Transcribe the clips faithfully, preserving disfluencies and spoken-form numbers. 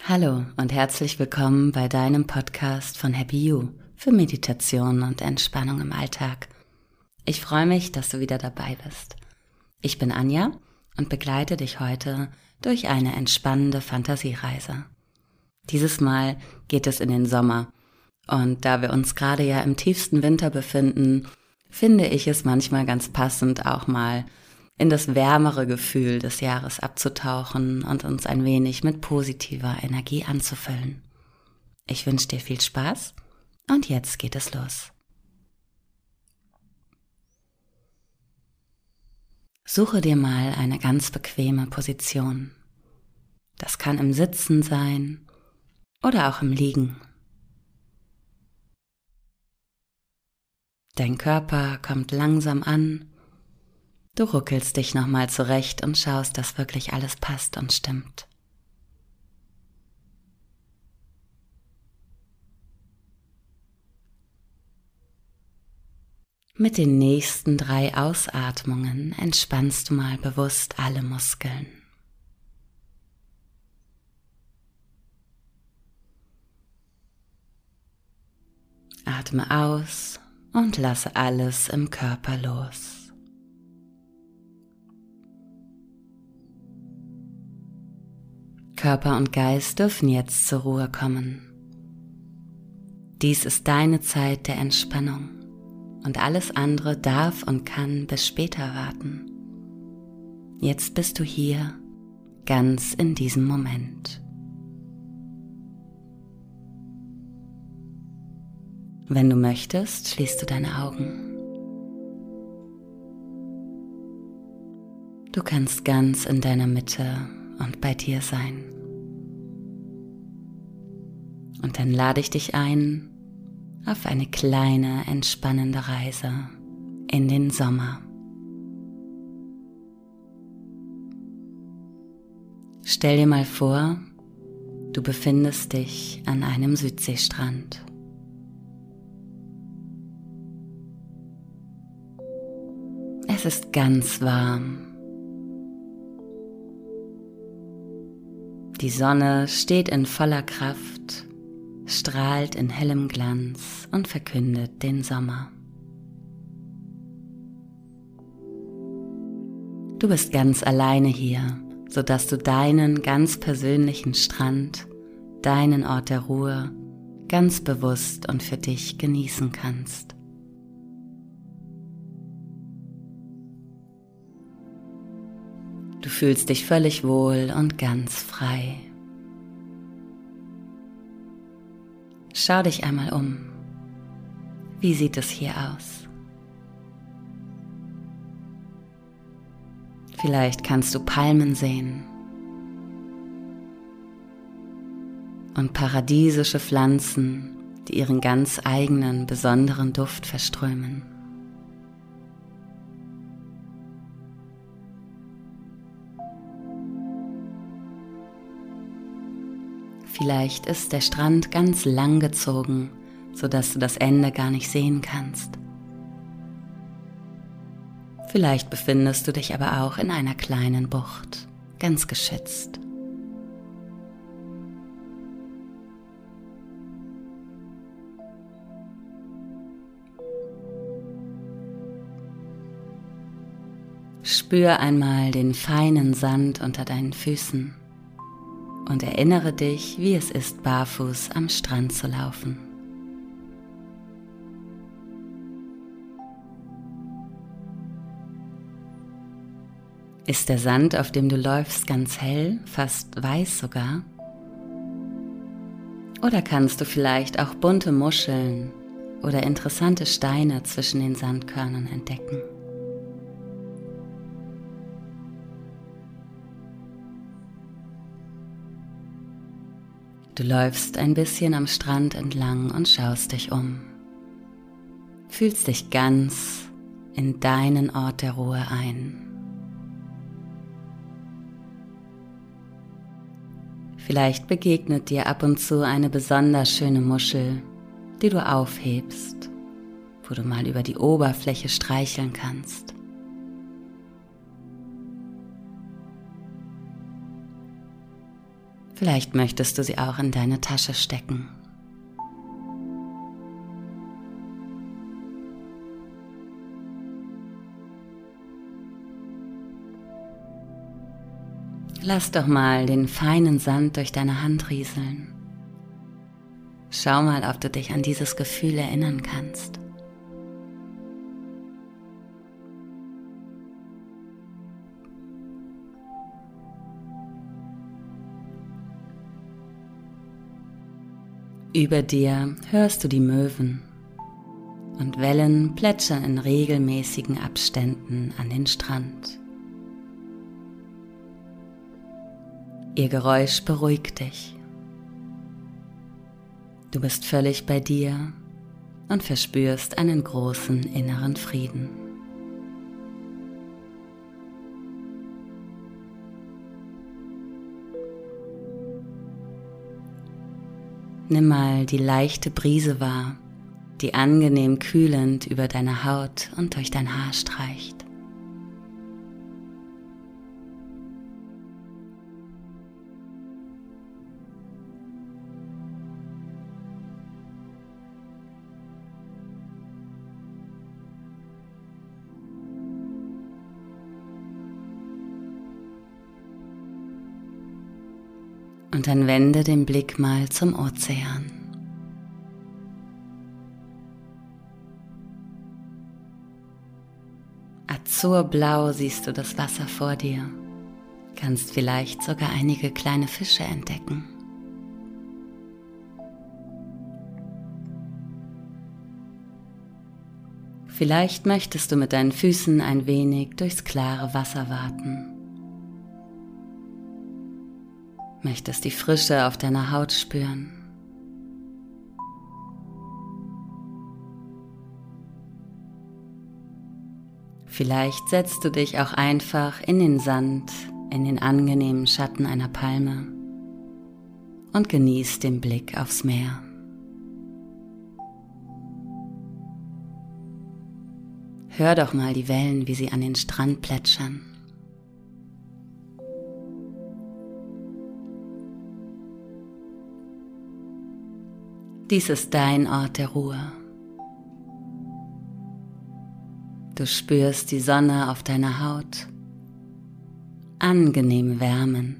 Hallo und herzlich willkommen bei deinem Podcast von Happy You für Meditation und Entspannung im Alltag. Ich freue mich, dass du wieder dabei bist. Ich bin Anja und begleite dich heute durch eine entspannende Fantasiereise. Dieses Mal geht es in den Sommer und da wir uns gerade ja im tiefsten Winter befinden, finde ich es manchmal ganz passend, auch mal in das wärmere Gefühl des Jahres abzutauchen und uns ein wenig mit positiver Energie anzufüllen. Ich wünsche dir viel Spaß und jetzt geht es los. Suche dir mal eine ganz bequeme Position. Das kann im Sitzen sein oder auch im Liegen. Dein Körper kommt langsam an. Du ruckelst dich nochmal zurecht und schaust, dass wirklich alles passt und stimmt. Mit den nächsten drei Ausatmungen entspannst du mal bewusst alle Muskeln. Atme aus und lasse alles im Körper los. Körper und Geist dürfen jetzt zur Ruhe kommen. Dies ist deine Zeit der Entspannung und alles andere darf und kann bis später warten. Jetzt bist du hier, ganz in diesem Moment. Wenn du möchtest, schließt du deine Augen. Du kannst ganz in deiner Mitte und bei dir sein. Und dann lade ich dich ein auf eine kleine, entspannende Reise in den Sommer. Stell dir mal vor, du befindest dich an einem Südseestrand. Es ist ganz warm. Die Sonne steht in voller Kraft, strahlt in hellem Glanz und verkündet den Sommer. Du bist ganz alleine hier, sodass du deinen ganz persönlichen Strand, deinen Ort der Ruhe, ganz bewusst und für dich genießen kannst. Du fühlst dich völlig wohl und ganz frei. Schau dich einmal um. Wie sieht es hier aus? Vielleicht kannst du Palmen sehen und paradiesische Pflanzen, die ihren ganz eigenen, besonderen Duft verströmen. Vielleicht ist der Strand ganz lang gezogen, sodass du das Ende gar nicht sehen kannst. Vielleicht befindest du dich aber auch in einer kleinen Bucht, ganz geschützt. Spür einmal den feinen Sand unter deinen Füßen. Und erinnere dich, wie es ist, barfuß am Strand zu laufen. Ist der Sand, auf dem du läufst, ganz hell, fast weiß sogar? Oder kannst du vielleicht auch bunte Muscheln oder interessante Steine zwischen den Sandkörnern entdecken? Du läufst ein bisschen am Strand entlang und schaust dich um. Fühlst dich ganz in deinen Ort der Ruhe ein. Vielleicht begegnet dir ab und zu eine besonders schöne Muschel, die du aufhebst, wo du mal über die Oberfläche streicheln kannst. Vielleicht möchtest du sie auch in deine Tasche stecken. Lass doch mal den feinen Sand durch deine Hand rieseln. Schau mal, ob du dich an dieses Gefühl erinnern kannst. Über dir hörst du die Möwen und Wellen plätschern in regelmäßigen Abständen an den Strand. Ihr Geräusch beruhigt dich. Du bist völlig bei dir und verspürst einen großen inneren Frieden. Nimm mal die leichte Brise wahr, die angenehm kühlend über deine Haut und durch dein Haar streicht. Und dann wende den Blick mal zum Ozean. Azurblau siehst du das Wasser vor dir, kannst vielleicht sogar einige kleine Fische entdecken. Vielleicht möchtest du mit deinen Füßen ein wenig durchs klare Wasser waten. Möchtest die Frische auf deiner Haut spüren. Vielleicht setzt du dich auch einfach in den Sand, in den angenehmen Schatten einer Palme und genießt den Blick aufs Meer. Hör doch mal die Wellen, wie sie an den Strand plätschern. Dies ist dein Ort der Ruhe. Du spürst die Sonne auf deiner Haut, angenehm wärmend.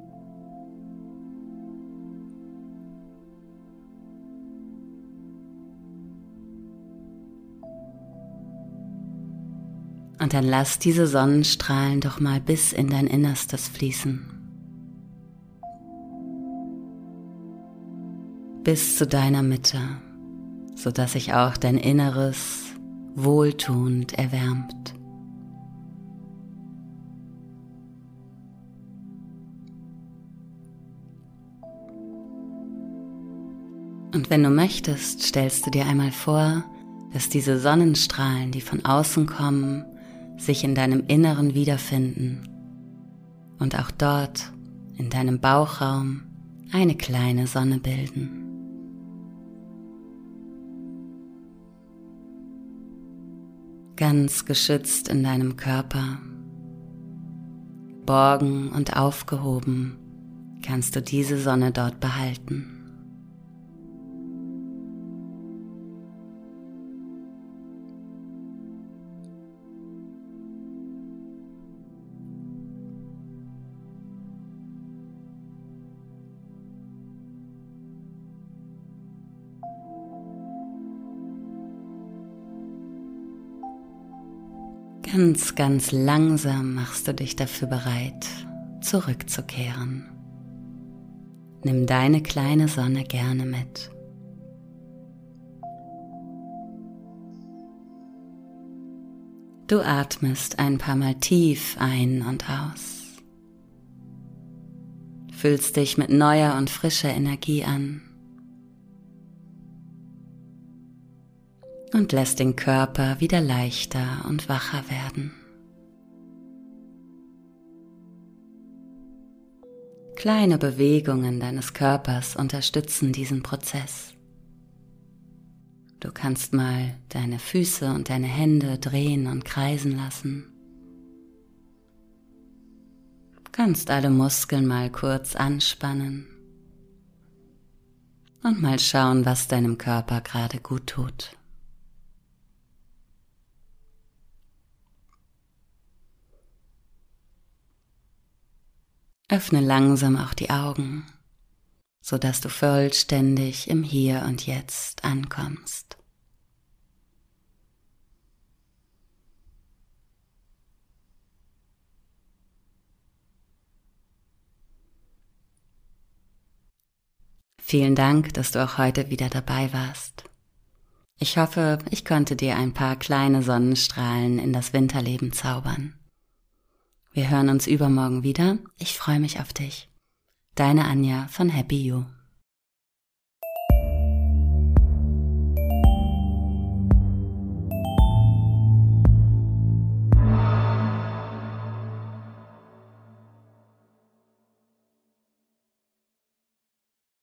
Und dann lass diese Sonnenstrahlen doch mal bis in dein Innerstes fließen. Bis zu deiner Mitte, sodass sich auch dein Inneres wohltuend erwärmt. Und wenn du möchtest, stellst du dir einmal vor, dass diese Sonnenstrahlen, die von außen kommen, sich in deinem Inneren wiederfinden und auch dort in deinem Bauchraum eine kleine Sonne bilden. Ganz geschützt in deinem Körper, geborgen und aufgehoben, kannst du diese Sonne dort behalten. Ganz, ganz langsam machst du dich dafür bereit, zurückzukehren. Nimm deine kleine Sonne gerne mit. Du atmest ein paar Mal tief ein und aus. Fühlst dich mit neuer und frischer Energie an. Und lässt den Körper wieder leichter und wacher werden. Kleine Bewegungen deines Körpers unterstützen diesen Prozess. Du kannst mal deine Füße und deine Hände drehen und kreisen lassen. Du kannst alle Muskeln mal kurz anspannen. und mal schauen, was deinem Körper gerade gut tut. Öffne langsam auch die Augen, sodass du vollständig im Hier und Jetzt ankommst. Vielen Dank, dass du auch heute wieder dabei warst. Ich hoffe, ich konnte dir ein paar kleine Sonnenstrahlen in das Winterleben zaubern. Wir hören uns übermorgen wieder. Ich freue mich auf dich. Deine Anja von Happy You.